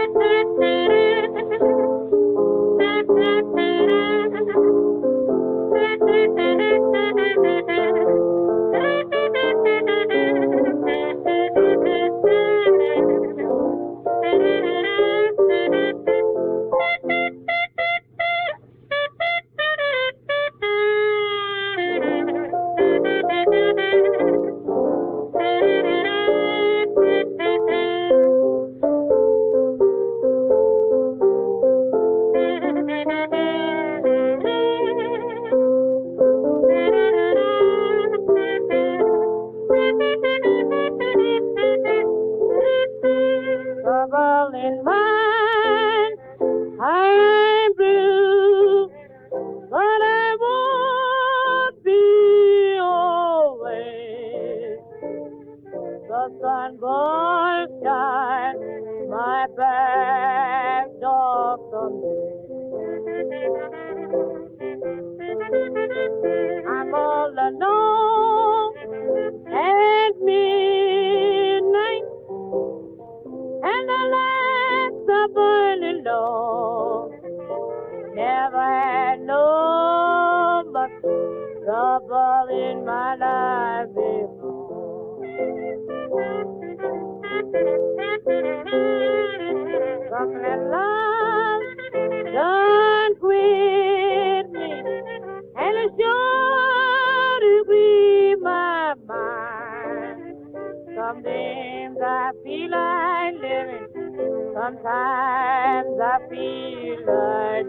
Trouble in mind, I'm blue, but I won't be always. The sun will shine my back door someday. I'm all alone at midnight, and the lights are burning low. Never had no much trouble in my life before. Something that love done quit me, and it's sure to grieve my mind. Some days I feel like living, sometimes I feel like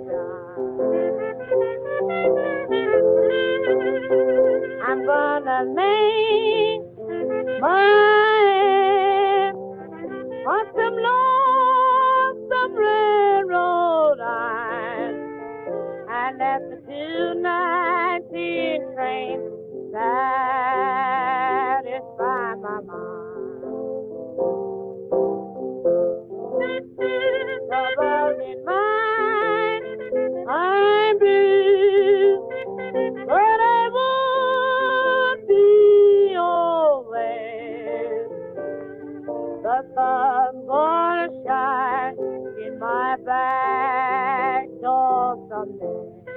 dying. I'm gonna make my on some lonesome railroad line, and that's the 219 train satisfy my mind. Trouble in mind, I'm blue, but I won't be always. The sun's gonna shine in my back door someday.